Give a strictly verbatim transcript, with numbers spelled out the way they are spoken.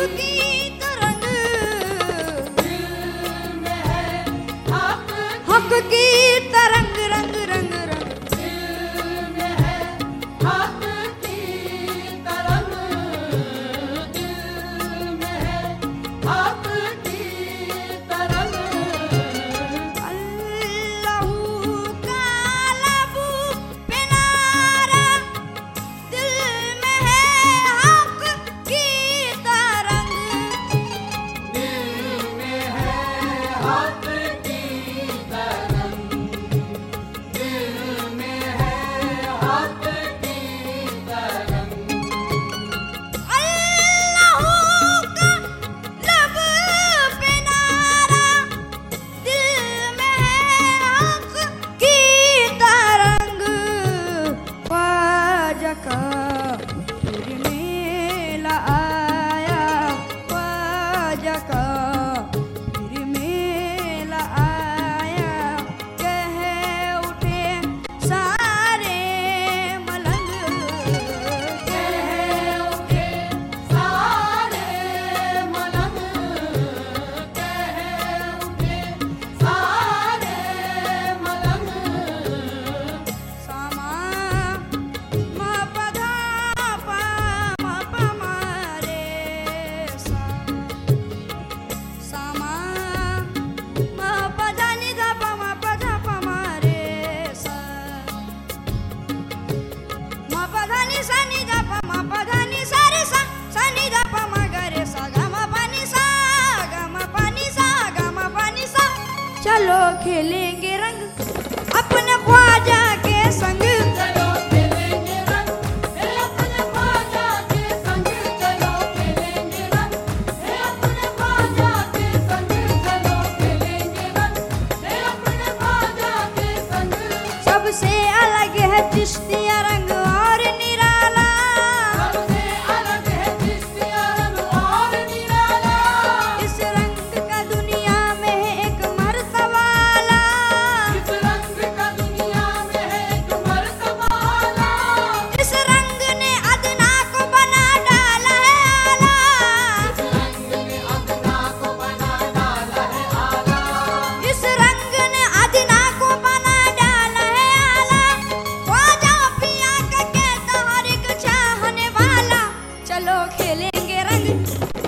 की तरंग, दिल में है हक हक की तरंग, रंग रंग रंग, दिल में है हक की तरंग, दिल में है हक की तरंग। अल्लाहू का लबू पे नारा, दिल में है हक की तरंग, दिल में है हक की तरंग, दिल में है हक की तरंग। अल्लाहू का लब पे नारा, दिल में है हक की तरंग, ख्वाजा का फिर मेला आया, ख्वाजा का फिर मेला आया, कह उठे सारे मलंग, कह उठे सारे मलंग, कह उठे सारे मलंग। सामा मा पधा पा मा पा मा रे सा, सामा मा पधा नि धा पा मा पधा पा मा रे सा, मा पधा नि सा नि धा पा मा पधा नि सा रे सा, सा नि धा पा मा गा रे सा, गा मा पा नि सा, गा मा पा नि सा, गा मा पा नि सा। चलो खेलेंगे रंग अपने ख्वाजा के संग, चलो खेलेंगे रंग हे अपने ख्वाजा के संग, चलो खेलेंगे रंग हे अपने ख्वाजा के संग, चलो खेलेंगे रंग हे अपने ख्वाजा के संग। सबसे अलग है चिश्तिया रंग और निराला, सबसे अलग है चिश्तिया रंग और निराला, इस रंग का दुनिया में है एक मर्तबाला, इस रंग का दुनिया में है एक मर्तबाला, इस रंग ने अदना को बना डाला है आला, इस रंग ने अदना को बना डाला है आला, इस रंग ने अदना को बना डाला है आला, ख्वाजा पिया का कहता हर एक चाहने वाला, चलो खेलेंगे रंग